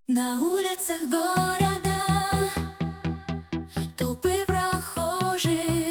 На улицах города толпы прохожих,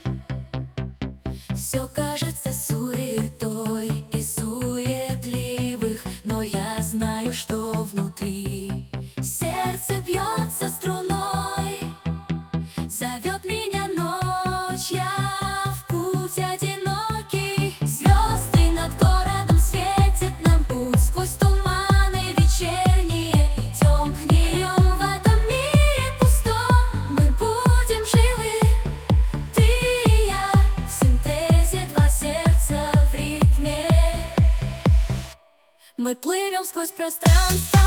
все кажется суетой и суетливых, но я знаю, что внутри сердце бьется струной, зовет меня ночь, я в путь одинокий. Звезды над городом светят нам путь сквозь туманы вечерние. Идем к ним в этом мире пустом, мы будем живы, ты и я, в синтезе два сердца в ритме. Мы плывем сквозь пространство.